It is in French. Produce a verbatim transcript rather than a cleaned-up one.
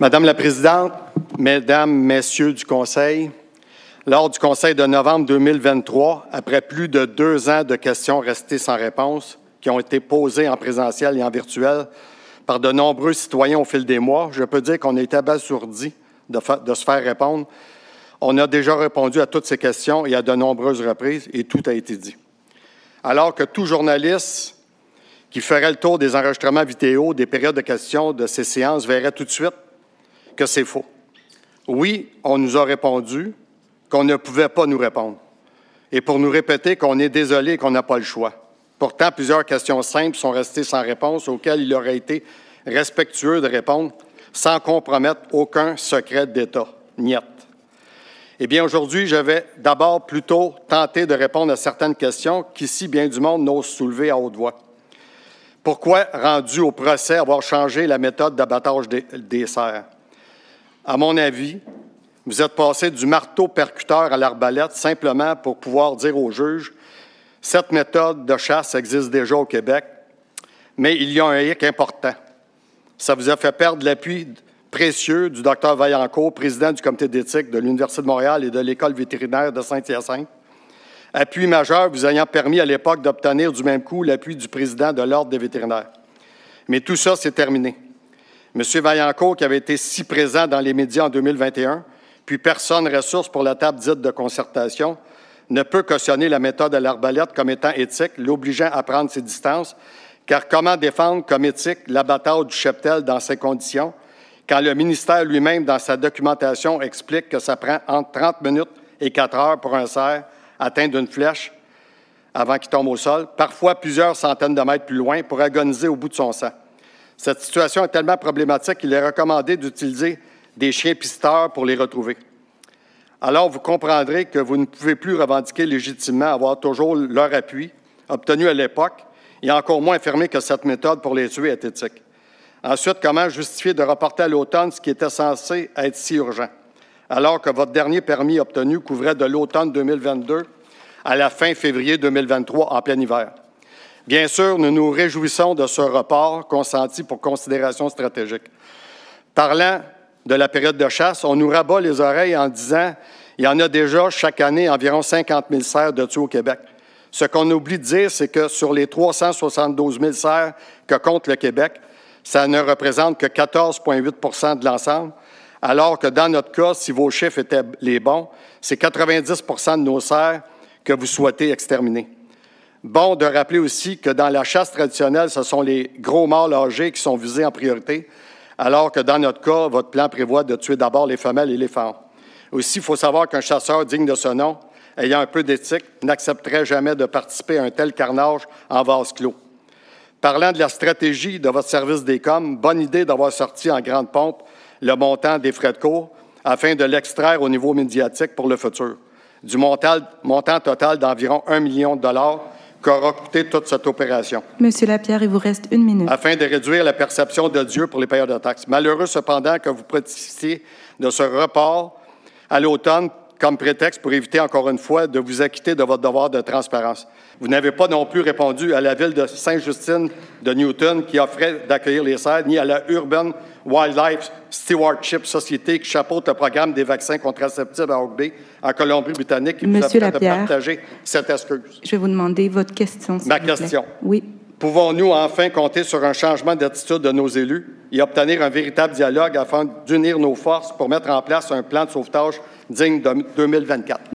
Madame la Présidente, Mesdames, Messieurs du Conseil, lors du Conseil de novembre deux mille vingt-trois, après plus de deux ans de questions restées sans réponse, qui ont été posées en présentiel et en virtuel par de nombreux citoyens au fil des mois, je peux dire qu'on a été abasourdis de, de se faire répondre. On a déjà répondu à toutes ces questions et à de nombreuses reprises, et tout a été dit. Alors que tout journaliste qui ferait le tour des enregistrements vidéo des périodes de questions de ces séances verrait tout de suite que c'est faux. Oui, on nous a répondu qu'on ne pouvait pas nous répondre et pour nous répéter qu'on est désolé et qu'on n'a pas le choix. Pourtant, plusieurs questions simples sont restées sans réponse auxquelles il aurait été respectueux de répondre sans compromettre aucun secret d'État. Niet. Eh bien, aujourd'hui, je vais d'abord plutôt tenter de répondre à certaines questions qu'ici, bien du monde n'ose soulever à haute voix. Pourquoi, rendu au procès, avoir changé la méthode d'abattage des, des cerfs? À mon avis, vous êtes passé du marteau percuteur à l'arbalète simplement pour pouvoir dire aux juges « Cette méthode de chasse existe déjà au Québec, mais il y a un hic important. Ça vous a fait perdre l'appui précieux du docteur Vaillancourt, président du comité d'éthique de l'Université de Montréal et de l'École vétérinaire de Saint-Hyacinthe. Appui majeur vous ayant permis à l'époque d'obtenir du même coup l'appui du président de l'Ordre des vétérinaires. Mais tout ça, c'est terminé. M. Vaillancourt, qui avait été si présent dans les médias en deux mille vingt et un, puis personne ressource pour la table dite de concertation, ne peut cautionner la méthode à l'arbalète comme étant éthique, l'obligeant à prendre ses distances, car comment défendre comme éthique l'abattage du cheptel dans ces conditions, quand le ministère lui-même, dans sa documentation, explique que ça prend entre trente minutes et quatre heures pour un cerf atteint d'une flèche avant qu'il tombe au sol, parfois plusieurs centaines de mètres plus loin, pour agoniser au bout de son sang. Cette situation est tellement problématique qu'il est recommandé d'utiliser des chiens pisteurs pour les retrouver. Alors, vous comprendrez que vous ne pouvez plus revendiquer légitimement avoir toujours leur appui, obtenu à l'époque, et encore moins affirmer que cette méthode pour les tuer est éthique. Ensuite, comment justifier de reporter à l'automne ce qui était censé être si urgent, alors que votre dernier permis obtenu couvrait de l'automne deux mille vingt-deux à la fin février deux mille vingt-trois, en plein hiver? Bien sûr, nous nous réjouissons de ce report consenti pour considération stratégique. Parlant de la période de chasse, on nous rabat les oreilles en disant qu'il y en a déjà chaque année environ cinquante mille cerfs de tués au Québec. Ce qu'on oublie de dire, c'est que sur les trois cent soixante-douze mille cerfs que compte le Québec, ça ne représente que quatorze virgule huit pour cent de l'ensemble, alors que dans notre cas, si vos chiffres étaient les bons, c'est quatre-vingt-dix pour cent de nos cerfs que vous souhaitez exterminer. Bon de rappeler aussi que dans la chasse traditionnelle, ce sont les gros mâles âgés qui sont visés en priorité, alors que dans notre cas, votre plan prévoit de tuer d'abord les femelles et les femmes. Aussi, il faut savoir qu'un chasseur digne de ce nom, ayant un peu d'éthique, n'accepterait jamais de participer à un tel carnage en vase clos. Parlant de la stratégie de votre service des coms, bonne idée d'avoir sorti en grande pompe le montant des frais de cours afin de l'extraire au niveau médiatique pour le futur, du montant, montant total d'environ un million de dollars qu'aura coûté toute cette opération. Monsieur Lapierre, il vous reste une minute. Afin de réduire la perception de Dieu pour les payeurs de taxes. Malheureux cependant que vous profitiez de ce report à l'automne comme prétexte pour éviter encore une fois de vous acquitter de votre devoir de transparence. Vous n'avez pas non plus répondu à la ville de Sainte-Justine de Newton qui offrait d'accueillir les cerfs, ni à la Urban Wildlife Stewardship Society qui chapeaute le programme des vaccins contraceptifs à Hawke Bay en Colombie-Britannique qui Monsieur vous a fait de Lapierre, partager cette excuse. Je vais vous demander votre question, s'il Ma vous plaît. question. Oui. Pouvons-nous enfin compter sur un changement d'attitude de nos élus et obtenir un véritable dialogue afin d'unir nos forces pour mettre en place un plan de sauvetage digne de deux mille vingt-quatre?